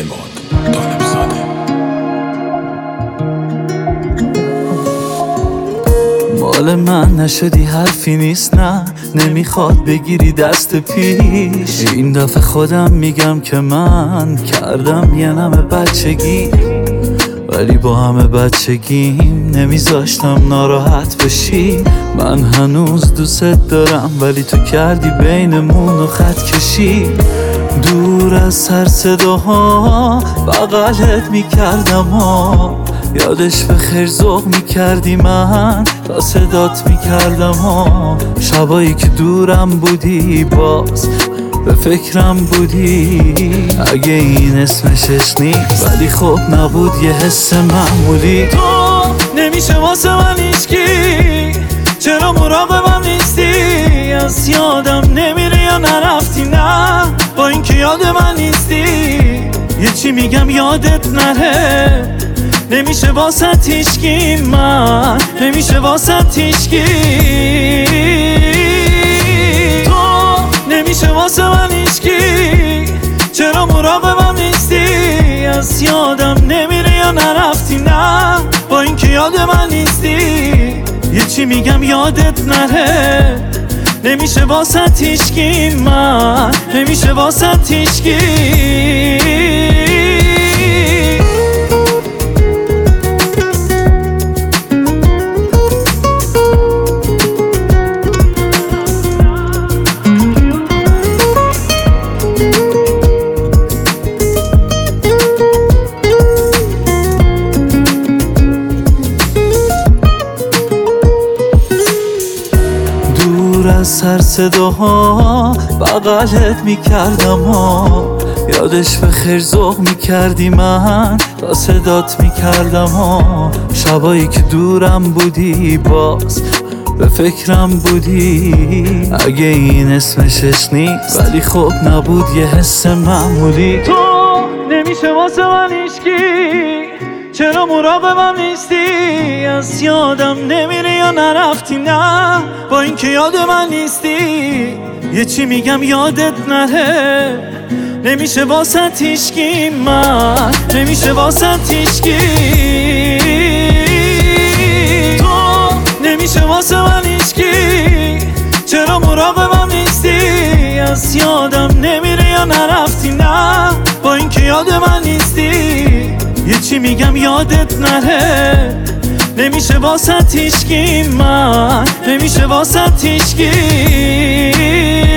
پیمان طالبزاده. مال من نشدی حرفی نیست، نه نمیخواد بگیری دست پیش. این دفعه خودم میگم که من کردم یه نمه بچگی، ولی با همه بچگیم نمیذاشتم ناراحت بشی. من هنوز دوست دارم ولی تو کردی بینمون و خط کشی. دور از سر صداها بغلت میکردم ها، یادش به خیر ذوق میکردی من تا صدات میکردم ها. شبایی که دورم بودی باز به فکرم بودی، اگه این اسمشش نیست ولی خب نبود یه حس معمولی. تو نمیشه واسه من هیچکی، چرا مراقبم نیستی؟ از یادم نمیره یا نرفتی؟ نه با اینکه یاد من نیستی یه چی میگم یادت نره. نمیشه واسه هیچکی، من نمیشه واسه هیچکی. تو نمیشه واسه من هیچکی، چرا مراقبم نیستی؟ از یادم نمیره یا نرفتی؟ نه با اینکه یاد من نیستی یه چی میگم یادت نره. نمیشه واسه هیچکی، من نمیشه واسه هیچکی. از سر صداها بغلت میکردم ها، یادش به خیر ذوق میکردی من تا صدات میکردم ها. شبایی که دورم بودی باز به فکرم بودی، اگه این اسمشش نیست ولی خب نبود یه حس معمولی. تو نمیشه واسه من هیچکی، چرا مراقبم نیستی؟ از یادم نمیره یا نرفتی؟ نه با اینکه یاد من نیستی یه چی میگم یادت نره. نمیشه واسه هیچکی، من نمیشه واسه هیچکی. تو نمیشه واسه من هیچکی، چرا مراقبم نیستی؟ از یادم نمیره یا نرفتی؟ نه با اینکه یاد من نیستی یه چی میگم یادت نره. نمیشه واسه هیچکی، من نمیشه واسه هیچکی.